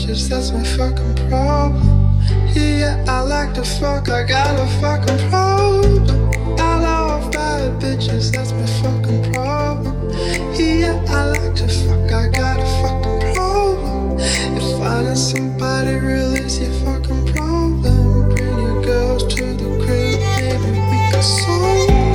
bitches, that's my fucking problem. Yeah, I like to fuck, I got a fucking problem. I love bad bitches, that's my fucking problem. Yeah, I like to fuck, I got a fucking problem. If finding somebody real is your fucking problem, bring your girls to the crib, maybe we can solve it.